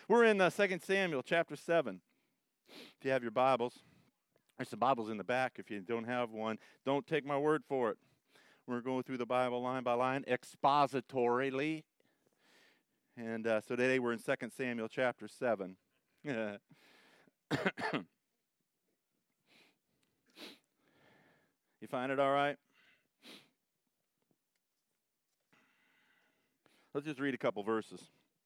We're in 2 Samuel chapter 7. If you have your Bibles, there's some Bibles in the back. If you don't have one, don't take my word for it. We're going through the Bible line by line, expositorily. And so today we're in 2 Samuel chapter 7. You find it all right? Let's just read a couple verses.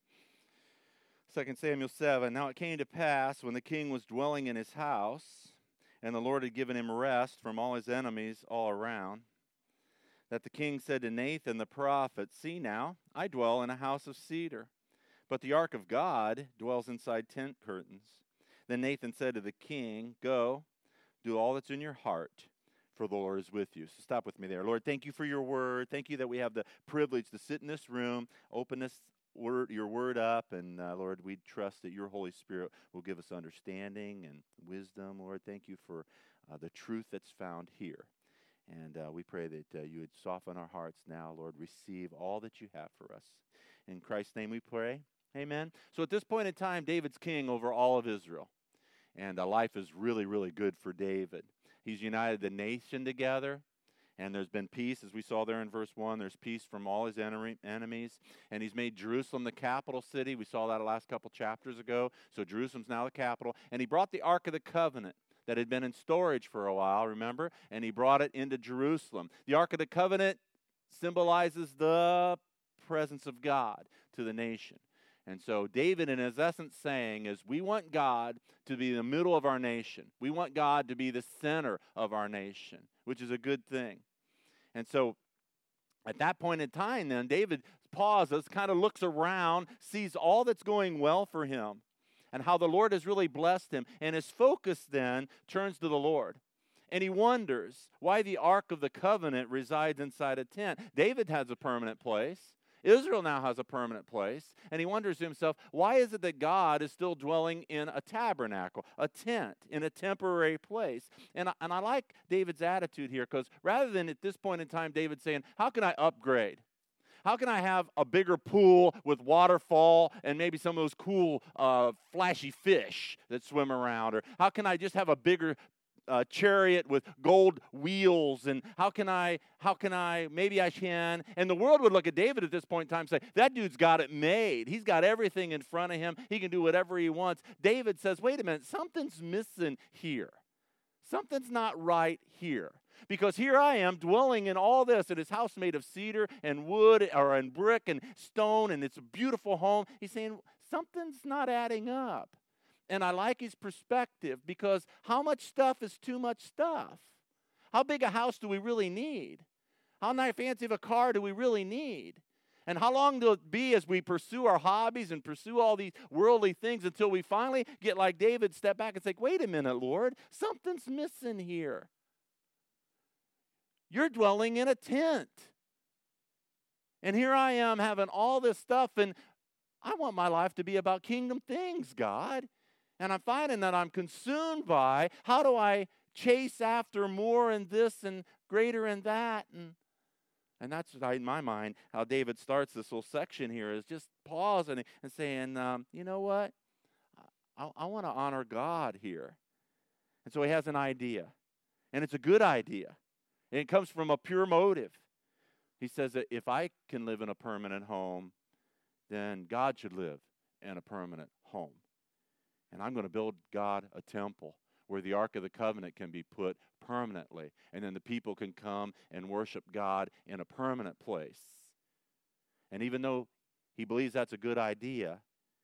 2 Samuel 7, Now it came to pass, when the king was dwelling in his house, and the Lord had given him rest from all his enemies all around, that the king said to Nathan the prophet, See now, I dwell in a house of cedar, but the ark of God dwells inside tent curtains. Then Nathan said to the king, Go, do all that's in your heart, for the Lord is with you. So stop with me there. Lord, thank you for your word. Thank you that we have the privilege to sit in this room, open your word up, and Lord, we trust that your Holy Spirit will give us understanding and wisdom. Lord, thank you for the truth that's found here. And we pray that you would soften our hearts now, Lord. Receive all that you have for us. In Christ's name we pray. Amen. So at this point in time, David's king over all of Israel. And life is really, really good for David. He's united the nation together, and there's been peace, as we saw there in verse 1. There's peace from all his enemies, and he's made Jerusalem the capital city. We saw that the last couple chapters ago. So Jerusalem's now the capital, and he brought the Ark of the Covenant that had been in storage for a while, remember, and he brought it into Jerusalem. The Ark of the Covenant symbolizes the presence of God to the nation. And so David, in his essence, saying is, we want God to be the middle of our nation. We want God to be the center of our nation, which is a good thing. And so at that point in time, then, David pauses, kind of looks around, sees all that's going well for him, and how the Lord has really blessed him. And his focus then turns to the Lord. And he wonders why the Ark of the Covenant resides inside a tent. David has a permanent place. Israel now has a permanent place, and he wonders to himself, why is it that God is still dwelling in a tabernacle, a tent, in a temporary place? And I like David's attitude here, because rather than at this point in time, David saying, how can I upgrade? How can I have a bigger pool with waterfall and maybe some of those cool flashy fish that swim around? Or how can I just have a bigger chariot with gold wheels, and how can I, maybe I can. And the world would look at David at this point in time and say, that dude's got it made. He's got everything in front of him. He can do whatever he wants. David says, wait a minute, something's missing here. Something's not right here. Because here I am dwelling in all this, in his house made of cedar and wood, or in brick and stone, and it's a beautiful home. He's saying, something's not adding up. And I like his perspective, because how much stuff is too much stuff? How big a house do we really need? How nice fancy of a car do we really need? And how long will it be as we pursue our hobbies and pursue all these worldly things until we finally get like David, step back and say, wait a minute, Lord, something's missing here. You're dwelling in a tent. And here I am having all this stuff, and I want my life to be about kingdom things, God. And I'm finding that I'm consumed by, how do I chase after more and this and greater and that? And that's, in my mind, how David starts this whole section here, is just pausing and saying, you know what? I want to honor God here. And so he has an idea. And it's a good idea. And it comes from a pure motive. He says that if I can live in a permanent home, then God should live in a permanent home. And I'm going to build God a temple where the Ark of the Covenant can be put permanently. And then the people can come and worship God in a permanent place. And even though he believes that's a good idea,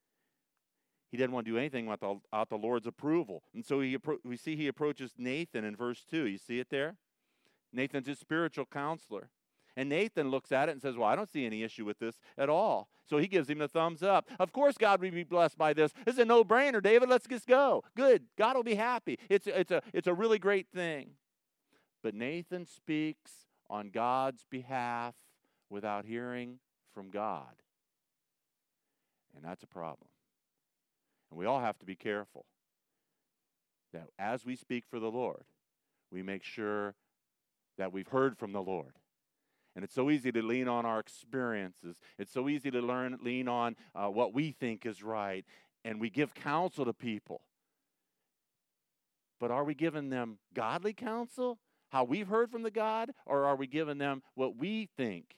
he didn't want to do anything without the Lord's approval. And so we see he approaches Nathan in verse 2. You see it there? Nathan's his spiritual counselor. And Nathan looks at it and says, well, I don't see any issue with this at all. So he gives him the thumbs up. Of course God will be blessed by this. This is a no-brainer, David. Let's just go. Good. God will be happy. It's a really great thing. But Nathan speaks on God's behalf without hearing from God. And that's a problem. And we all have to be careful that as we speak for the Lord, we make sure that we've heard from the Lord. And it's so easy to lean on our experiences. It's so easy to lean on what we think is right. and we give counsel to people. But are we giving them godly counsel, how we've heard from the God, or are we giving them what we think?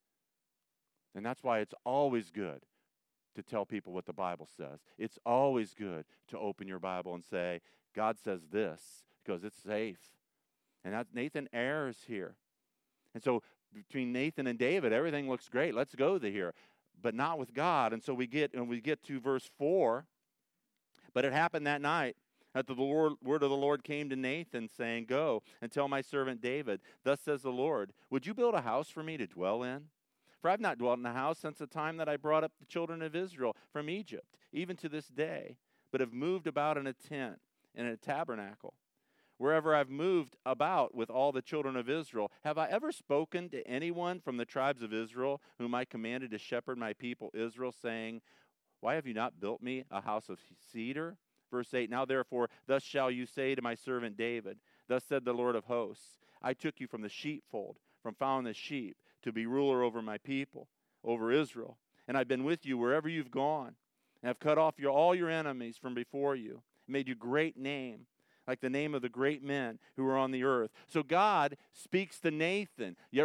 And that's why it's always good to tell people what the Bible says. It's always good to open your Bible and say, God says this, because it's safe. And that Nathan errs here. And so between Nathan and David, everything looks great. Let's go here. But not with God. And so we get to verse 4. But it happened that night that the word of the Lord came to Nathan, saying, Go and tell my servant David, thus says the Lord, would you build a house for me to dwell in? For I've not dwelt in a house since the time that I brought up the children of Israel from Egypt, even to this day, but have moved about in a tent, in a tabernacle. Wherever I've moved about with all the children of Israel, have I ever spoken to anyone from the tribes of Israel, whom I commanded to shepherd my people Israel, saying, Why have you not built me a house of cedar? Verse 8, Now therefore, thus shall you say to my servant David, Thus said the Lord of hosts, I took you from the sheepfold, from following the sheep, to be ruler over my people, over Israel. And I've been with you wherever you've gone, and have cut off all your enemies from before you, made you great name, like the name of the great men who are on the earth. So God speaks to Nathan. You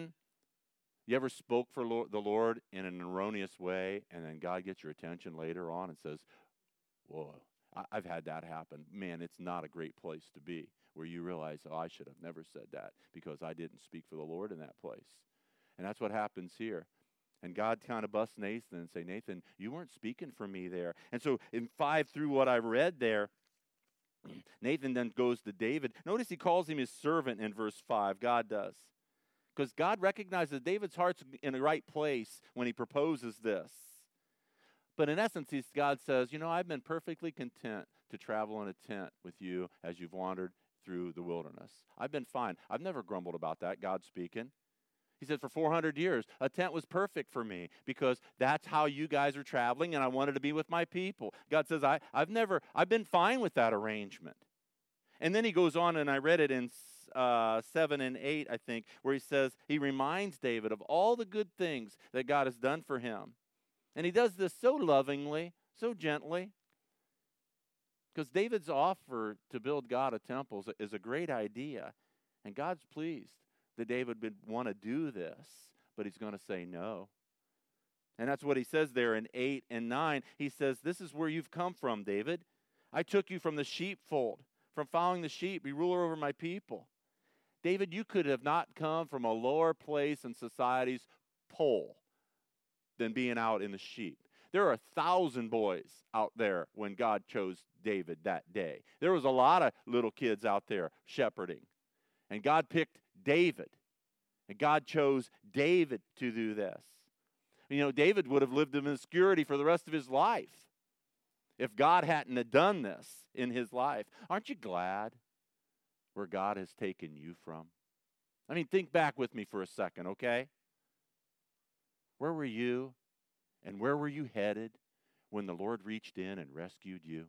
ever spoke for the Lord in an erroneous way, and then God gets your attention later on and says, Whoa. I've had that happen. Man, it's not a great place to be, where you realize, I should have never said that because I didn't speak for the Lord in that place. And that's what happens here. And God kind of busts Nathan and say, Nathan, you weren't speaking for me there. And so in 5 through what I read there, Nathan then goes to David. Notice he calls him his servant in verse 5. God does. Because God recognizes David's heart's in the right place when he proposes this. But in essence, God says, I've been perfectly content to travel in a tent with you as you've wandered through the wilderness. I've been fine. I've never grumbled about that, God speaking. He said, for 400 years, a tent was perfect for me because that's how you guys are traveling, and I wanted to be with my people. God says, I've been fine with that arrangement. And then he goes on, and I read it in 7 and 8, I think, where he says, he reminds David of all the good things that God has done for him. And he does this so lovingly, so gently, because David's offer to build God a temple is a great idea, and God's pleased that David would want to do this, but he's going to say no. And that's what he says there in 8 and 9. He says, this is where you've come from, David. I took you from the sheepfold, from following the sheep, be ruler over my people. David, you could have not come from a lower place in society's pole than being out in the sheep. There are 1,000 boys out there when God chose David that day. There was a lot of little kids out there shepherding. And God picked David. And God chose David to do this. David would have lived in obscurity for the rest of his life if God hadn't have done this in his life. Aren't you glad where God has taken you from? Think back with me for a second, okay? Where were you and where were you headed when the Lord reached in and rescued you?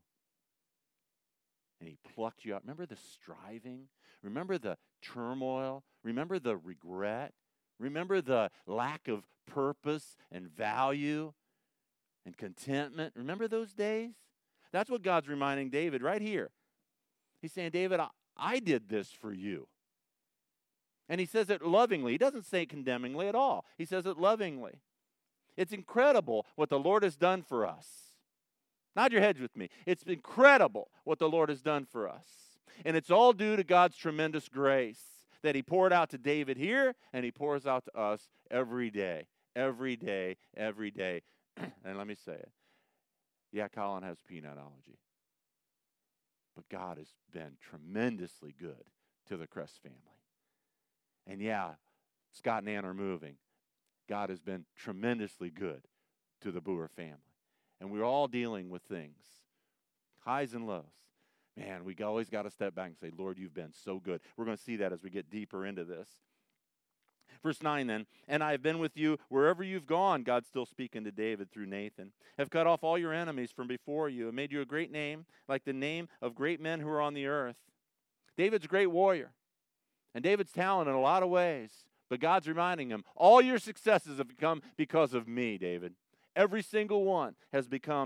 And he plucked you out. Remember the striving? Remember the turmoil? Remember the regret? Remember the lack of purpose and value and contentment? Remember those days? That's what God's reminding David right here. He's saying, David, I did this for you. And he says it lovingly. He doesn't say it condemningly at all. He says it lovingly. It's incredible what the Lord has done for us. Nod your heads with me. It's incredible what the Lord has done for us. And it's all due to God's tremendous grace that he poured out to David here, and he pours out to us every day, every day, every day. And let me say it. Yeah, Colin has peanutology. But God has been tremendously good to the Crest family. And yeah, Scott and Ann are moving. God has been tremendously good to the Boer family. And we're all dealing with things, highs and lows. Man, we always got to step back and say, Lord, you've been so good. We're going to see that as we get deeper into this. Verse 9 then, and I have been with you wherever you've gone, God's still speaking to David through Nathan, have cut off all your enemies from before you and made you a great name, like the name of great men who are on the earth. David's a great warrior, and David's talented in a lot of ways, but God's reminding him, all your successes have come because of me, David. Every single one has become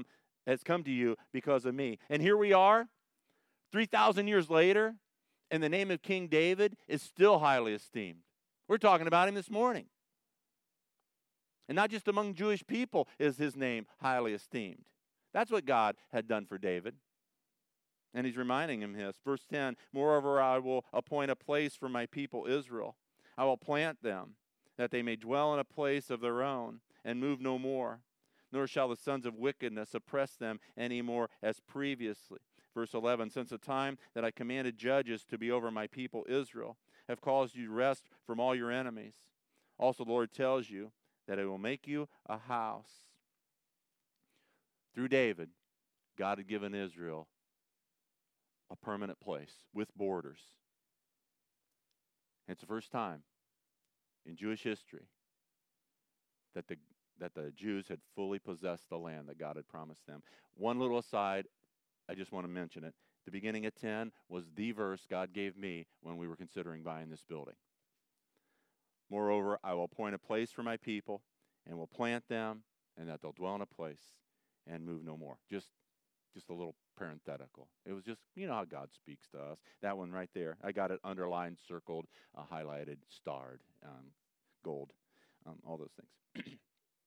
has come to you because of me. And here we are, 3,000 years later, and the name of King David is still highly esteemed. We're talking about him this morning. And not just among Jewish people is his name highly esteemed. That's what God had done for David. And he's reminding him this. Verse 10, moreover, I will appoint a place for my people Israel. I will plant them, that they may dwell in a place of their own, and move no more. Nor shall the sons of wickedness oppress them any more as previously. Verse 11, since the time that I commanded judges to be over my people Israel, have caused you rest from all your enemies. Also the Lord tells you that it will make you a house. Through David, God had given Israel a permanent place with borders. And it's the first time in Jewish history that the Jews had fully possessed the land that God had promised them. One little aside, I just want to mention it. The beginning of 10 was the verse God gave me when we were considering buying this building. Moreover, I will appoint a place for my people, and will plant them, and that they'll dwell in a place and move no more. Just a little parenthetical. It was just, you know how God speaks to us. That one right there. I got it underlined, circled, highlighted, starred, gold, all those things.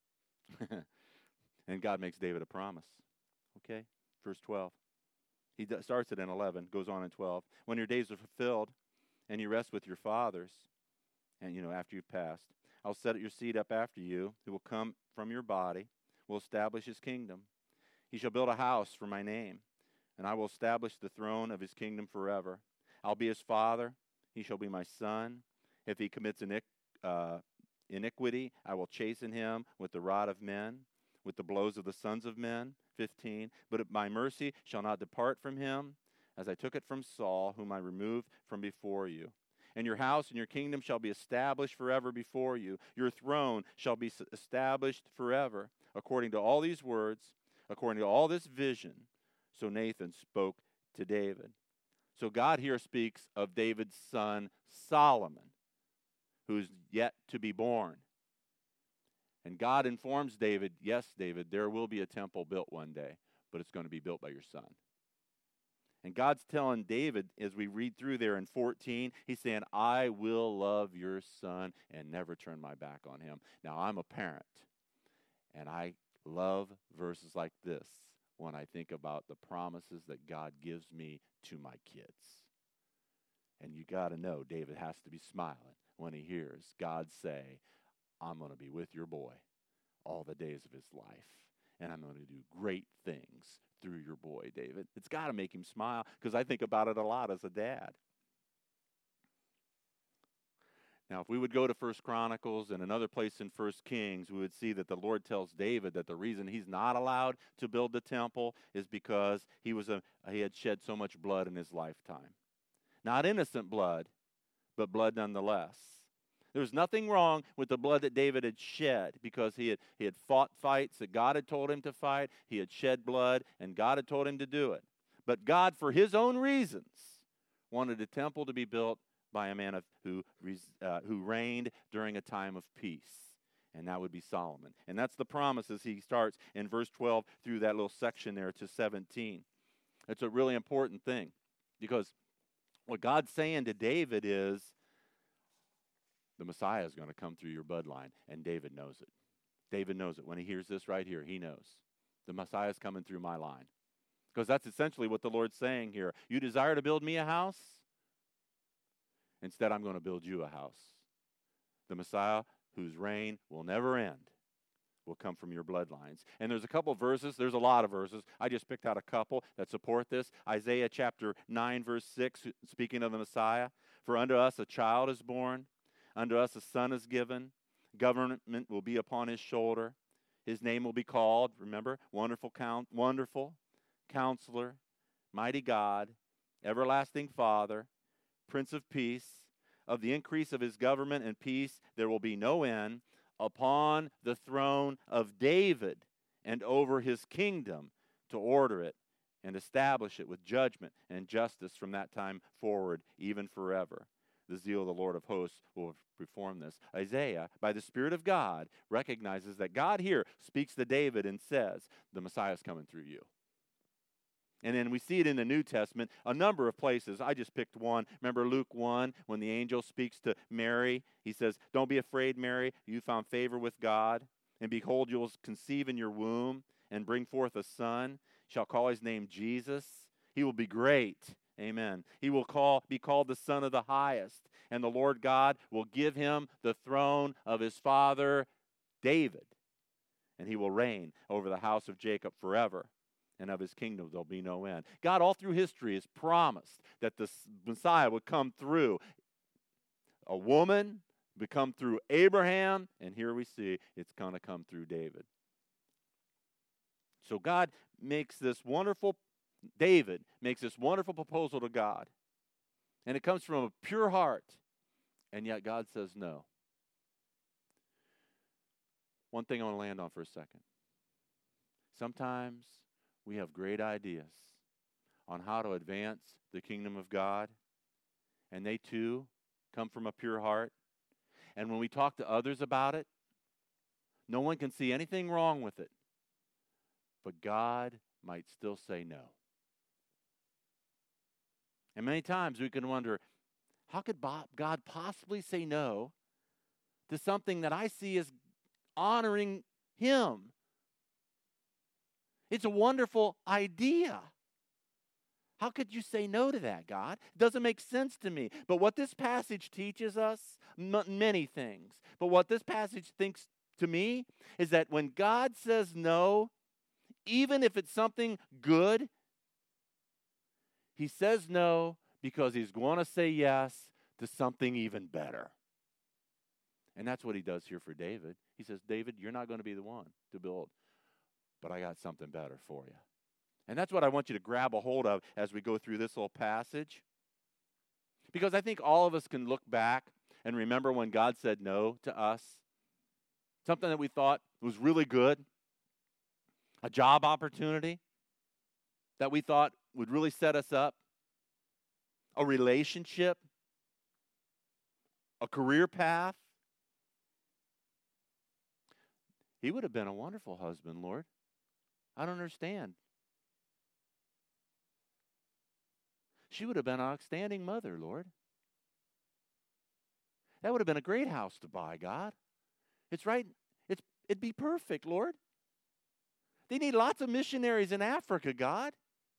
And God makes David a promise. Okay? Verse 12. He starts it in 11, goes on in 12. When your days are fulfilled and you rest with your fathers, and, after you've passed, I'll set your seed up after you, who will come from your body, will establish his kingdom. He shall build a house for my name, and I will establish the throne of his kingdom forever. I'll be his father, he shall be my son. If he commits iniquity, I will chasten him with the rod of men, with the blows of the sons of men. 15. But my mercy shall not depart from him, as I took it from Saul, whom I removed from before you. And your house and your kingdom shall be established forever before you. Your throne shall be established forever. According to all these words, according to all this vision, so Nathan spoke to David. So God here speaks of David's son Solomon, who's yet to be born. And God informs David, yes, David, there will be a temple built one day, but it's going to be built by your son. And God's telling David, as we read through there in 14, he's saying, I will love your son and never turn my back on him. Now, I'm a parent, and I love verses like this when I think about the promises that God gives me to my kids. And you got to know, David has to be smiling when he hears God say, I'm going to be with your boy all the days of his life, and I'm going to do great things through your boy, David. It's got to make him smile, because I think about it a lot as a dad. Now, if we would go to 1 Chronicles and another place in 1 Kings, we would see that the Lord tells David that the reason he's not allowed to build the temple is because he had shed so much blood in his lifetime. Not innocent blood, but blood nonetheless. There was nothing wrong with the blood that David had shed, because he had fought fights that God had told him to fight. He had shed blood, and God had told him to do it. But God, for his own reasons, wanted a temple to be built by a man who reigned during a time of peace, and that would be Solomon. And that's the promises he starts in verse 12 through that little section there to 17. It's a really important thing, because what God's saying to David is, the Messiah is going to come through your bloodline, and David knows it. David knows it. When he hears this right here, he knows. The Messiah is coming through my line. Because that's essentially what the Lord's saying here. You desire to build me a house? Instead, I'm going to build you a house. The Messiah, whose reign will never end, will come from your bloodlines. And there's a couple of verses. There's a lot of verses. I just picked out a couple that support this. Isaiah chapter 9, verse 6, speaking of the Messiah. For unto us a child is born. Unto us a son is given. Government will be upon his shoulder. His name will be called, remember, Wonderful Counselor, Mighty God, Everlasting Father, Prince of Peace. Of the increase of his government and peace there will be no end, upon the throne of David and over his kingdom, to order it and establish it with judgment and justice from that time forward, even forever. the zeal of the Lord of hosts will perform this. Isaiah, by the Spirit of God, recognizes that God here speaks to David and says, the Messiah is coming through you. And then we see it in the New Testament, a number of places. I just picked one. Remember Luke 1, when the angel speaks to Mary, he says, don't be afraid, Mary, you found favor with God. And behold, you will conceive in your womb and bring forth a son, shall call his name Jesus. He will be great. Amen. He will be called the Son of the Highest. And the Lord God will give him the throne of his father David. And he will reign over the house of Jacob forever. And of his kingdom there'll be no end. God all through history has promised that the Messiah would come through a woman, would come through Abraham, and here we see it's going to come through David. So David makes this wonderful proposal to God. And it comes from a pure heart. And yet God says no. One thing I want to land on for a second. Sometimes we have great ideas on how to advance the kingdom of God, and they too come from a pure heart. And when we talk to others about it, no one can see anything wrong with it, but God might still say no. And many times we can wonder, how could God possibly say no to something that I see as honoring him? It's a wonderful idea. How could you say no to that, God? It doesn't make sense to me. But what this passage teaches us, many things, but what this passage thinks to me is that when God says no, even if it's something good, he says no because he's going to say yes to something even better. And that's what he does here for David. He says, David, you're not going to be the one to build, but I got something better for you. And that's what I want you to grab a hold of as we go through this little passage. Because I think all of us can look back and remember when God said no to us. Something that we thought was really good. A job opportunity that we thought would really set us up. A relationship. A career path. He would have been a wonderful husband, Lord. I don't understand. She would have been an outstanding mother, Lord. That would have been a great house to buy, God. It's right. It'd be perfect, Lord. They need lots of missionaries in Africa, God.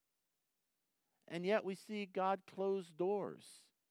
And yet we see God close doors.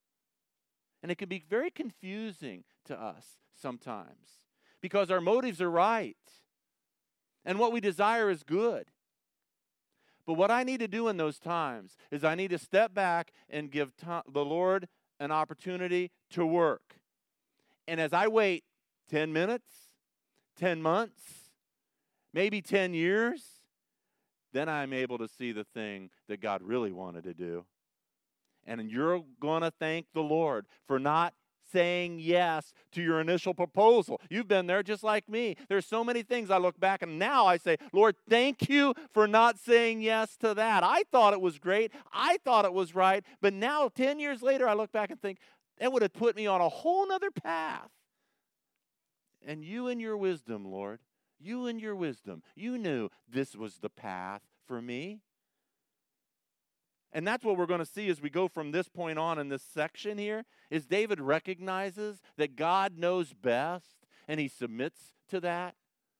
And it can be very confusing to us sometimes because our motives are right. And what we desire is good. But what I need to do in those times is I need to step back and give the Lord an opportunity to work. And as I wait 10 minutes, 10 months, maybe 10 years, then I'm able to see the thing that God really wanted to do. And you're going to thank the Lord for not saying yes to your initial proposal. You've been there just like me. There's so many things I look back and now I say, Lord, thank you for not saying yes to that. I thought it was great. I thought it was right. But now 10 years later, I look back and think, that would have put me on a whole nother path. And you in your wisdom, Lord, you in your wisdom, you knew this was the path for me. And that's what we're going to see as we go from this point on in this section here, is David recognizes that God knows best, and he submits to that.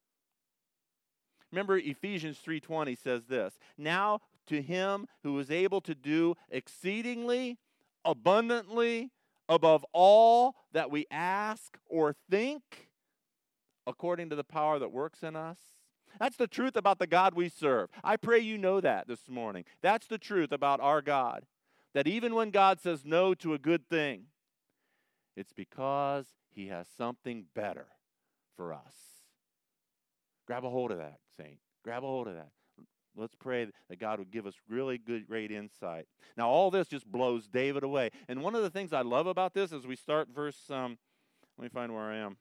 Remember, Ephesians 3:20 says this, now to him who is able to do exceedingly, abundantly, above all that we ask or think, according to the power that works in us. That's the truth about the God we serve. I pray you know that this morning. That's the truth about our God. That even when God says no to a good thing, it's because he has something better for us. Grab a hold of that, saint. Grab a hold of that. Let's pray that God would give us really good, great insight. Now, all this just blows David away. And one of the things I love about this is we start verse, let me find where I am.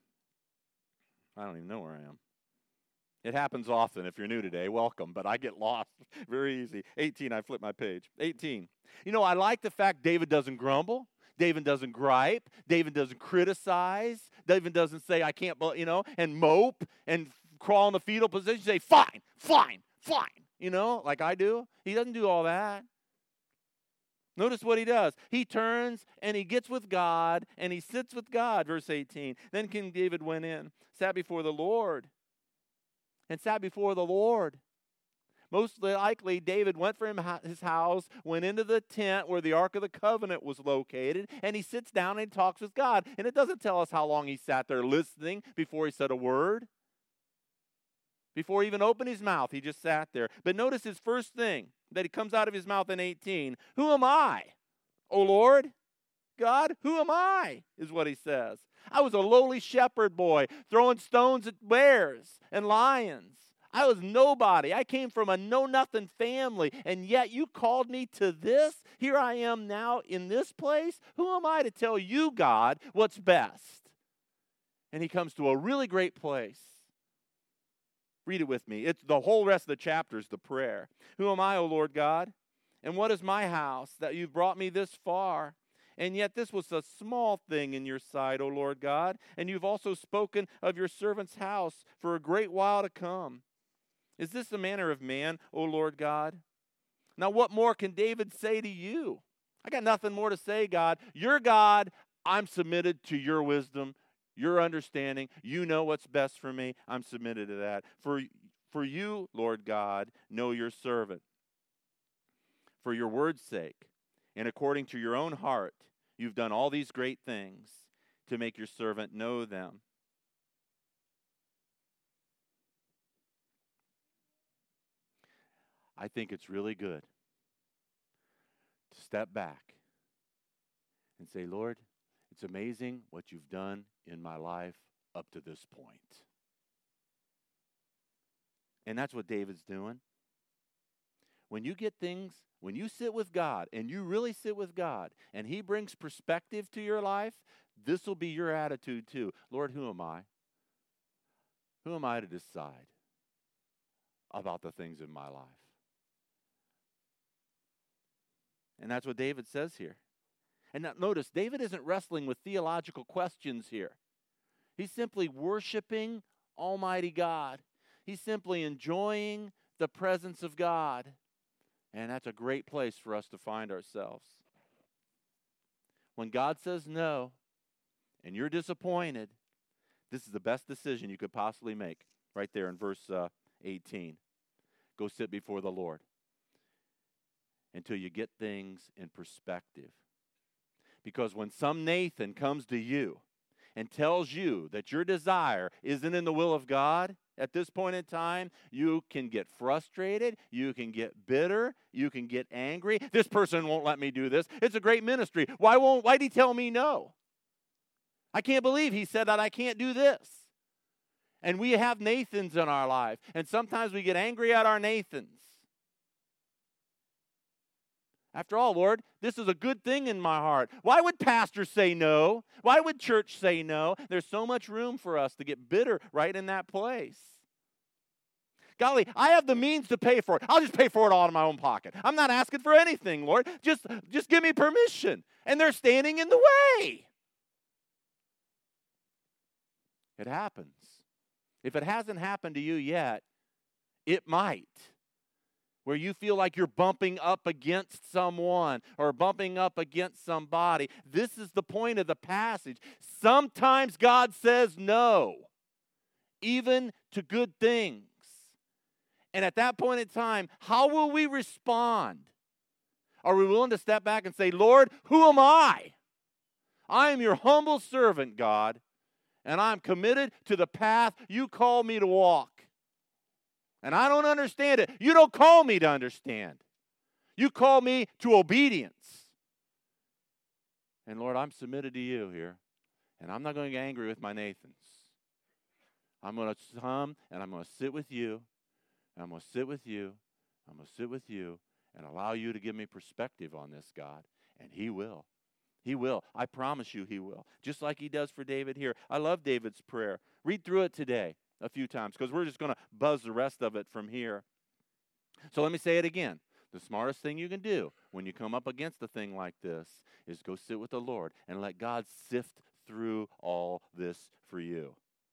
I don't even know where I am. It happens often. If you're new today, welcome, but I get lost very easy. 18, I flip my page. 18. You know, I like the fact David doesn't grumble. David doesn't gripe. David doesn't criticize. David doesn't say, I can't, and mope and crawl in the fetal position, say, fine, fine, fine, like I do. He doesn't do all that. Notice what he does. He turns and he gets with God and he sits with God, verse 18. Then King David went in, sat before the Lord, and sat before the Lord. Most likely, David went from his house, went into the tent where the Ark of the Covenant was located, and he sits down and he talks with God. And it doesn't tell us how long he sat there listening before he said a word. Before he even opened his mouth, he just sat there. But notice his first thing that he comes out of his mouth in 18. Who am I, O Lord? God, who am I, is what he says. I was a lowly shepherd boy throwing stones at bears and lions. I was nobody. I came from a know-nothing family, and yet you called me to this? Here I am now in this place? Who am I to tell you, God, what's best? And he comes to a really great place. Read it with me. It's the whole rest of the chapter is the prayer. Who am I, O Lord God? And what is my house that you've brought me this far? And yet this was a small thing in your sight, O Lord God. And you've also spoken of your servant's house for a great while to come. Is this the manner of man, O Lord God? Now what more can David say to you? I got nothing more to say, God. You're God. I'm submitted to your wisdom, your understanding. You know what's best for me. I'm submitted to that. For you, Lord God, know your servant. For your word's sake, and according to your own heart, you've done all these great things to make your servant know them. I think it's really good to step back and say, Lord, it's amazing what you've done in my life up to this point. And that's what David's doing. When you get things, when you sit with God, and you really sit with God, and he brings perspective to your life, this will be your attitude too. Lord, who am I? Who am I to decide about the things in my life? And that's what David says here. And now notice, David isn't wrestling with theological questions here. He's simply worshiping Almighty God. He's simply enjoying the presence of God. And that's a great place for us to find ourselves. When God says no, and you're disappointed, this is the best decision you could possibly make. Right there in verse 18. Go sit before the Lord until you get things in perspective. Because when some Nathan comes to you and tells you that your desire isn't in the will of God at this point in time, you can get frustrated, you can get bitter, you can get angry. This person won't let me do this. It's a great ministry. Why'd he tell me no? I can't believe he said that I can't do this. And we have Nathans in our life, and sometimes we get angry at our Nathans. After all, Lord, this is a good thing in my heart. Why would pastors say no? Why would church say no? There's so much room for us to get bitter right in that place. Golly, I have the means to pay for it. I'll just pay for it all out of my own pocket. I'm not asking for anything, Lord. Just give me permission. And they're standing in the way. It happens. If it hasn't happened to you yet, it might. Where you feel like you're bumping up against someone or bumping up against somebody. This is the point of the passage. Sometimes God says no, even to good things. And at that point in time, how will we respond? Are we willing to step back and say, Lord, who am I? I am your humble servant, God, and I'm committed to the path you call me to walk. And I don't understand it. You don't call me to understand. You call me to obedience. And Lord, I'm submitted to you here. And I'm not going to get angry with my Nathans. I'm going to come and I'm going to sit with you. And I'm going to sit with you. I'm going to sit with you and allow you to give me perspective on this, God. And he will. He will. I promise you he will. Just like he does for David here. I love David's prayer. Read through it today a few times because we're just going to buzz the rest of it from here. So let me say it again. The smartest thing you can do when you come up against a thing like this is go sit with the Lord and let God sift through all this for you.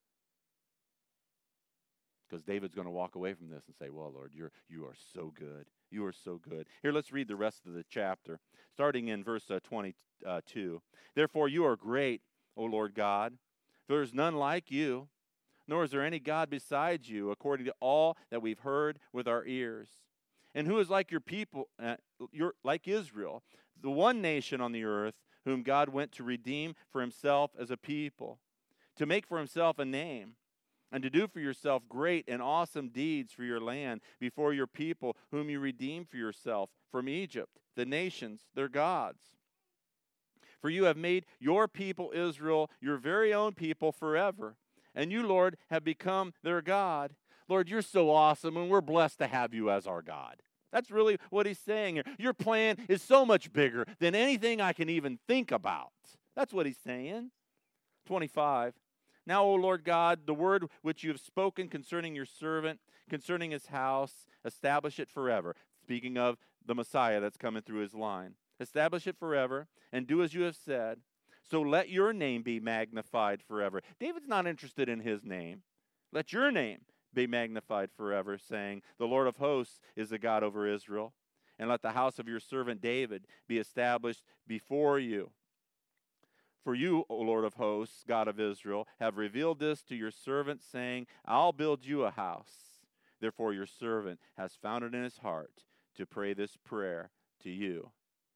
Because David's going to walk away from this and say, well, Lord, you are so good. You are so good. Here, let's read the rest of the chapter, starting in verse 22. Therefore, you are great, O Lord God. There is none like you, nor is there any God besides you, according to all that we've heard with our ears. And who is like your people, like Israel, the one nation on the earth whom God went to redeem for himself as a people, to make for himself a name, and to do for yourself great and awesome deeds for your land before your people, whom you redeemed for yourself from Egypt, the nations, their gods. For you have made your people Israel your very own people forever, and you, Lord, have become their God. Lord, you're so awesome, and we're blessed to have you as our God. That's really what he's saying here. Your plan is so much bigger than anything I can even think about. That's what he's saying. 25. Now, O Lord God, the word which you have spoken concerning your servant, concerning his house, establish it forever. Speaking of the Messiah that's coming through his line. Establish it forever, and do as you have said. So let your name be magnified forever. David's not interested in his name. Let your name be magnified forever, saying, the Lord of hosts is the God over Israel. And let the house of your servant David be established before you. For you, O Lord of hosts, God of Israel, have revealed this to your servant, saying, I'll build you a house. Therefore your servant has found it in his heart to pray this prayer to you.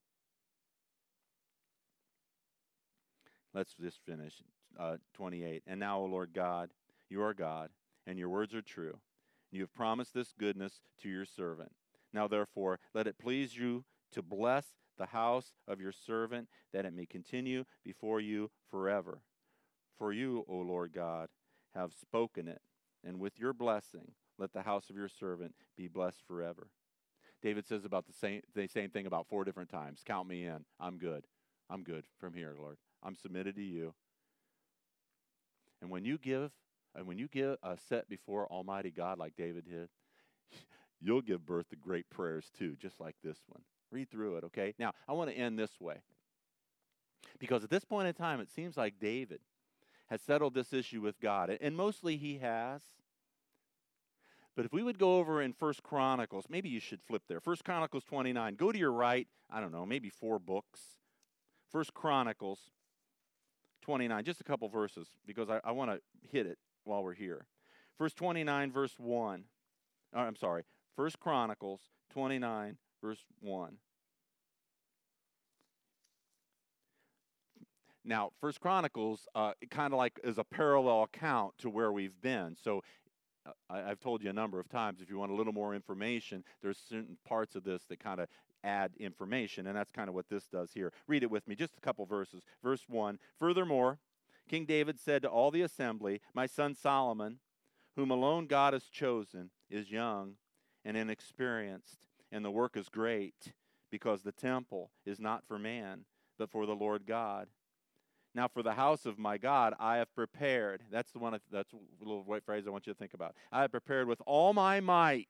Let's just finish. 28. And now, O Lord God, you are God, and your words are true. You have promised this goodness to your servant. Now, therefore, let it please you to bless the house of your servant, that it may continue before you forever. For you, O Lord God, have spoken it, and with your blessing, let the house of your servant be blessed forever. David says about the same thing about 4 different times. Count me in. I'm good. I'm good from here, Lord. I'm submitted to you. And when you give a set before Almighty God like David did, you'll give birth to great prayers too, just like this one. Read through it, okay? Now, I want to end this way. Because at this point in time, it seems like David has settled this issue with God. And mostly he has. But if we would go over in 1 Chronicles, maybe you should flip there. 1 Chronicles 29. Go to your right, I don't know, maybe 4 books. 1 Chronicles 29, just a couple verses, because I want to hit it while we're here. Verse 29, verse 1. I'm sorry, 1 Chronicles 29, verse 1. Now, 1 Chronicles kind of like is a parallel account to where we've been. So I've told you a number of times, if you want a little more information, there's certain parts of this that kind of add information, and that's kind of what this does here. Read it with me, just a couple verses. Verse 1, furthermore, King David said to all the assembly, my son Solomon, whom alone God has chosen, is young and inexperienced, and the work is great, because the temple is not for man, but for the Lord God. Now for the house of my God I have prepared. That's a little white phrase I want you to think about. I have prepared with all my might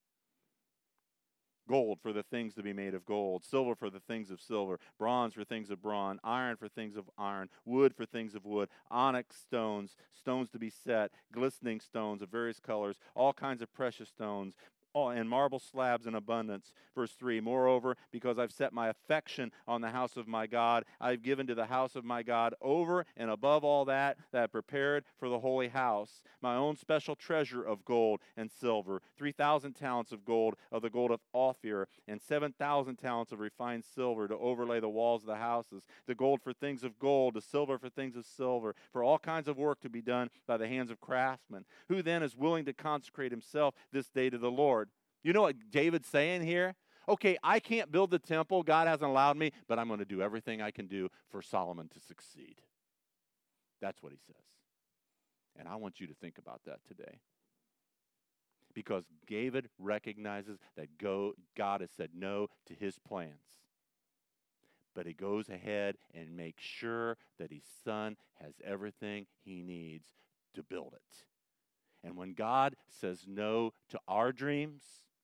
gold for the things to be made of gold, silver for the things of silver, bronze for things of bronze, iron for things of iron, wood for things of wood, onyx stones, stones to be set, glistening stones of various colors, all kinds of precious stones, and marble slabs in abundance. Verse 3, moreover, because I've set my affection on the house of my God, I've given to the house of my God over and above all that I've prepared for the holy house, my own special treasure of gold and silver, 3,000 talents of gold of the gold of Ophir, and 7,000 talents of refined silver to overlay the walls of the houses, the gold for things of gold, the silver for things of silver, for all kinds of work to be done by the hands of craftsmen. Who then is willing to consecrate himself this day to the Lord? You know what David's saying here? Okay, I can't build the temple. God hasn't allowed me, but I'm going to do everything I can do for Solomon to succeed. That's what he says. And I want you to think about that today. Because David recognizes that God has said no to his plans. But he goes ahead and makes sure that his son has everything he needs to build it. And when God says no to our dreams,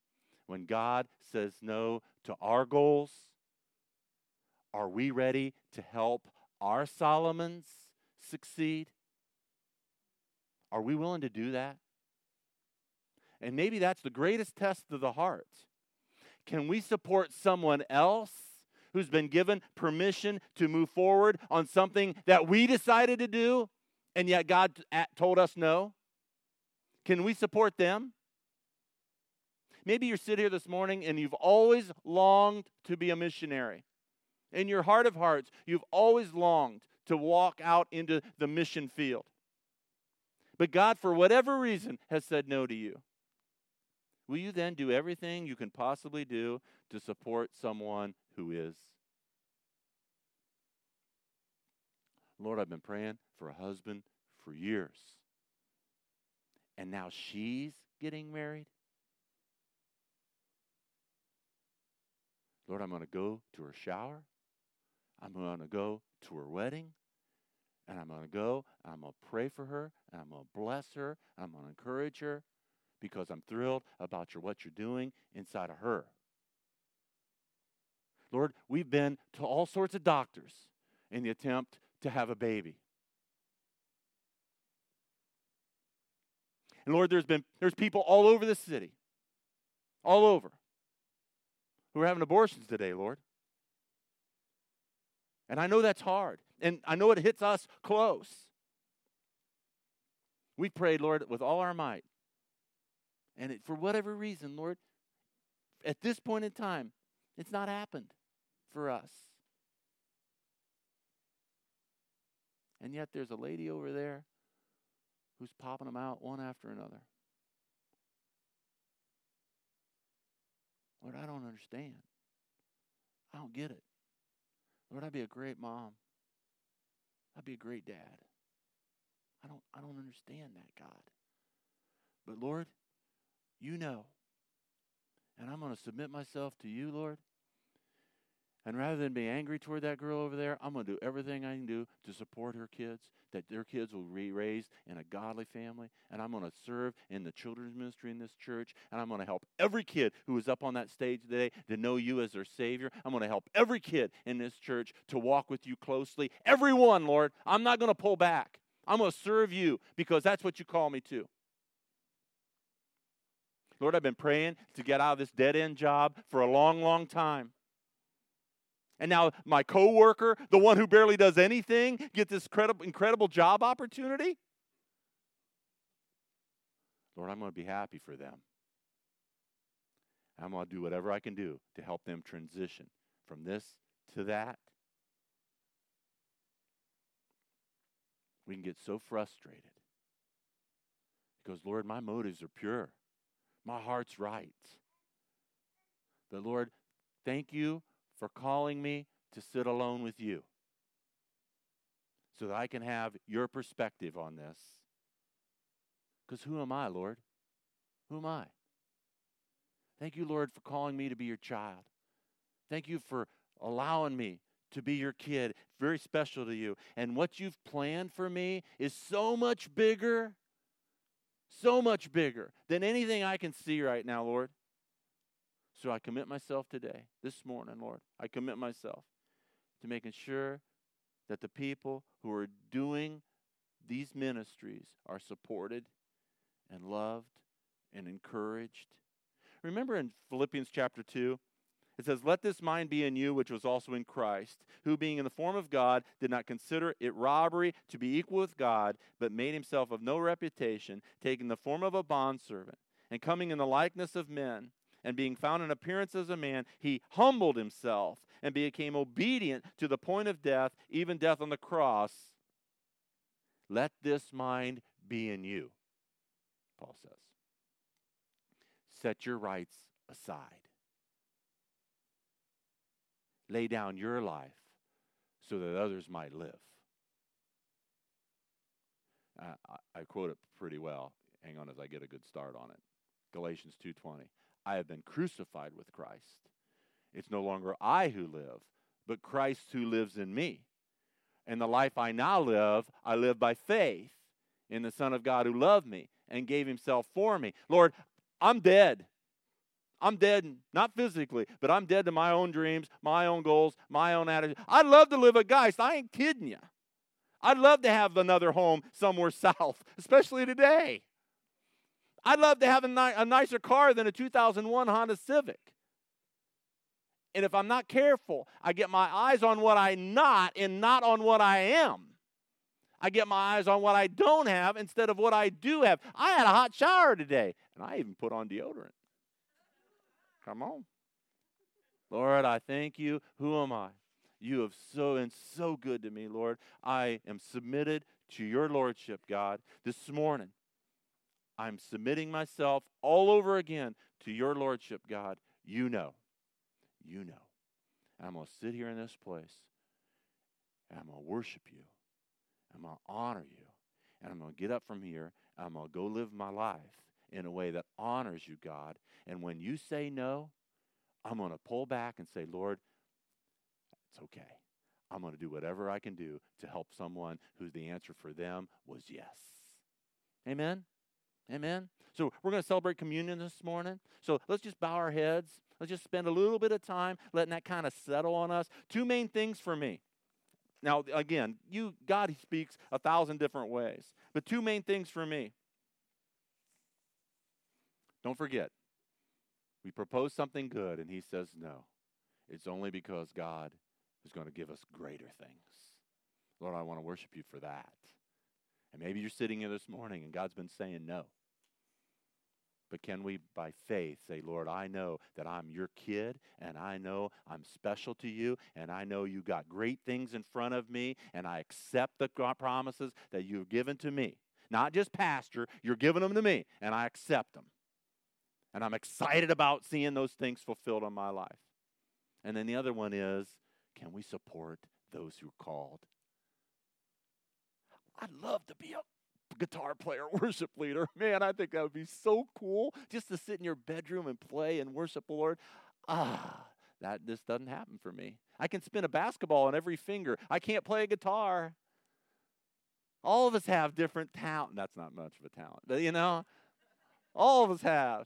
when God says no to our goals, are we ready to help our Solomons succeed? Are we willing to do that? And maybe that's the greatest test of the heart. Can we support someone else who's been given permission to move forward on something that we decided to do, and yet God told us no? Can we support them? Maybe you're sitting here this morning and you've always longed to be a missionary. In your heart of hearts, you've always longed to walk out into the mission field. But God, for whatever reason, has said no to you. Will you then do everything you can possibly do to support someone who is? Lord, I've been praying for a husband for years. And now she's getting married. Lord, I'm going to go to her shower. I'm going to go to her wedding. And I'm going to go, and I'm going to pray for her, and I'm going to bless her, and I'm going to encourage her, because I'm thrilled about what you're doing inside of her. Lord, we've been to all sorts of doctors in the attempt to have a baby. And Lord, there's people all over this city, all over, who are having abortions today, Lord. And I know that's hard. And I know it hits us close. We prayed, Lord, with all our might. And for whatever reason, Lord, at this point in time, it's not happened for us. And yet there's a lady over there who's popping them out one after another. Lord, I don't understand. I don't get it. Lord, I'd be a great mom. I'd be a great dad. I don't understand that, God. But Lord, you know. And I'm going to submit myself to you, Lord. And rather than be angry toward that girl over there, I'm going to do everything I can do to support her kids, that their kids will be raised in a godly family. And I'm going to serve in the children's ministry in this church. And I'm going to help every kid who is up on that stage today to know you as their Savior. I'm going to help every kid in this church to walk with you closely. Everyone, Lord. I'm not going to pull back. I'm going to serve you because that's what you call me to. Lord, I've been praying to get out of this dead-end job for a long, long time. And now my coworker, the one who barely does anything, gets this incredible job opportunity. Lord, I'm going to be happy for them. I'm going to do whatever I can do to help them transition from this to that. We can get so frustrated because, Lord, my motives are pure. My heart's right. But, Lord, thank you for calling me to sit alone with you so that I can have your perspective on this. Because who am I, Lord? Who am I? Thank you, Lord, for calling me to be your child. Thank you for allowing me to be your kid, very special to you. And what you've planned for me is so much bigger than anything I can see right now, Lord. So I commit myself today, this morning, Lord. I commit myself to making sure that the people who are doing these ministries are supported and loved and encouraged. Remember in Philippians chapter 2, it says, "Let this mind be in you, which was also in Christ, who being in the form of God did not consider it robbery to be equal with God, but made himself of no reputation, taking the form of a bondservant, and coming in the likeness of men, and being found in appearance as a man, he humbled himself and became obedient to the point of death, even death on the cross. Let this mind be in you," Paul says. Set your rights aside. Lay down your life so that others might live. I quote it pretty well. Hang on as I get a good start on it. Galatians 2:20. I have been crucified with Christ. It's no longer I who live, but Christ who lives in me. And the life I now live, I live by faith in the Son of God who loved me and gave himself for me. Lord, I'm dead. I'm dead, not physically, but I'm dead to my own dreams, my own goals, my own attitude. I'd love to live at Geist. I ain't kidding you. I'd love to have another home somewhere south, especially today. I'd love to have a nicer car than a 2001 Honda Civic. And if I'm not careful, I get my eyes on what I'm not and not on what I am. I get my eyes on what I don't have instead of what I do have. I had a hot shower today, and I even put on deodorant. Come on. Lord, I thank you. Who am I? You have been so good to me, Lord. I am submitted to your lordship, God. This morning, I'm submitting myself all over again to your lordship, God. You know. You know. And I'm going to sit here in this place, and I'm going to worship you. I'm going to honor you. And I'm going to get up from here, and I'm going to go live my life in a way that honors you, God. And when you say no, I'm going to pull back and say, Lord, it's okay. I'm going to do whatever I can do to help someone whose the answer for them was yes. Amen? Amen? So we're going to celebrate communion this morning. So let's just bow our heads. Let's just spend a little bit of time letting that kind of settle on us. Two main things for me. Now, again, God speaks 1,000 different ways. But two main things for me. Don't forget, we propose something good, and he says no. It's only because God is going to give us greater things. Lord, I want to worship you for that. And maybe you're sitting here this morning, and God's been saying no. But can we, by faith, say, Lord, I know that I'm your kid, and I know I'm special to you, and I know you got great things in front of me, and I accept the promises that you've given to me. Not just pastor, you're giving them to me, and I accept them. And I'm excited about seeing those things fulfilled in my life. And then the other one is, can we support those who are called? I'd love to be a guitar player, worship leader. Man, I think that would be so cool just to sit in your bedroom and play and worship the Lord. This doesn't happen for me. I can spin a basketball on every finger. I can't play a guitar. All of us have different talent. That's not much of a talent, but all of us have.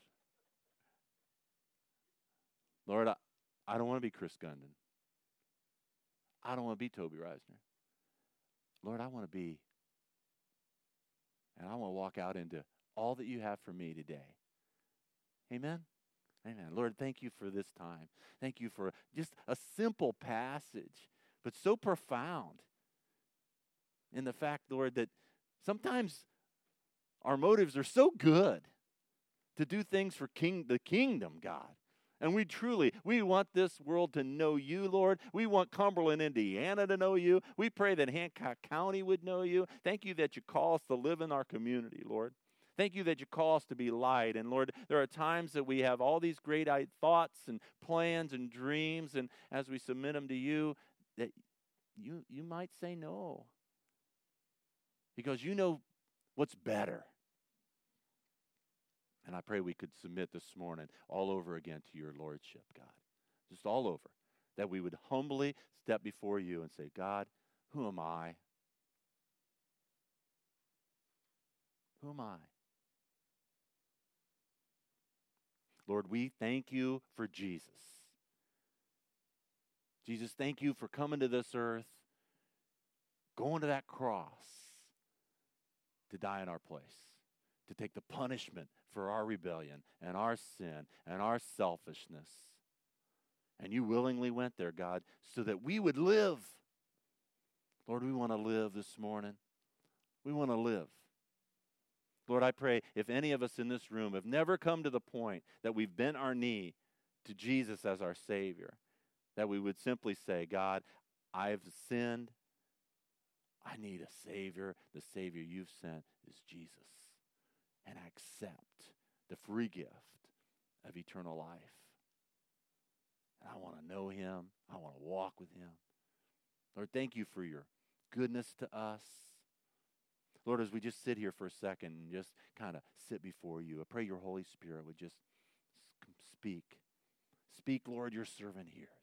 Lord, I don't want to be Chris Gundon. I don't want to be Toby Reisner. Lord, I want to be, and I want to walk out into all that you have for me today. Amen? Amen. Lord, thank you for this time. Thank you for just a simple passage, but so profound in the fact, Lord, that sometimes our motives are so good to do things for the kingdom, God. And we want this world to know you, Lord. We want Cumberland, Indiana to know you. We pray that Hancock County would know you. Thank you that you call us to live in our community, Lord. Thank you that you call us to be light. And Lord, there are times that we have all these great thoughts and plans and dreams, and as we submit them to you, that you might say no. Because you know what's better. And I pray we could submit this morning all over again to your lordship, God. Just all over. That we would humbly step before you and say, God, who am I? Who am I? Lord, we thank you for Jesus. Jesus, thank you for coming to this earth, going to that cross to die in our place, to take the punishment for our rebellion and our sin and our selfishness. And you willingly went there, God, so that we would live. Lord, we want to live this morning. We want to live. Lord, I pray if any of us in this room have never come to the point that we've bent our knee to Jesus as our Savior, that we would simply say, God, I've sinned. I need a Savior. The Savior you've sent is Jesus. And I accept the free gift of eternal life. And I want to know him. I want to walk with him. Lord, thank you for your goodness to us. Lord, as we just sit here for a second and just kind of sit before you, I pray your Holy Spirit would just speak. Speak, Lord, your servant hears.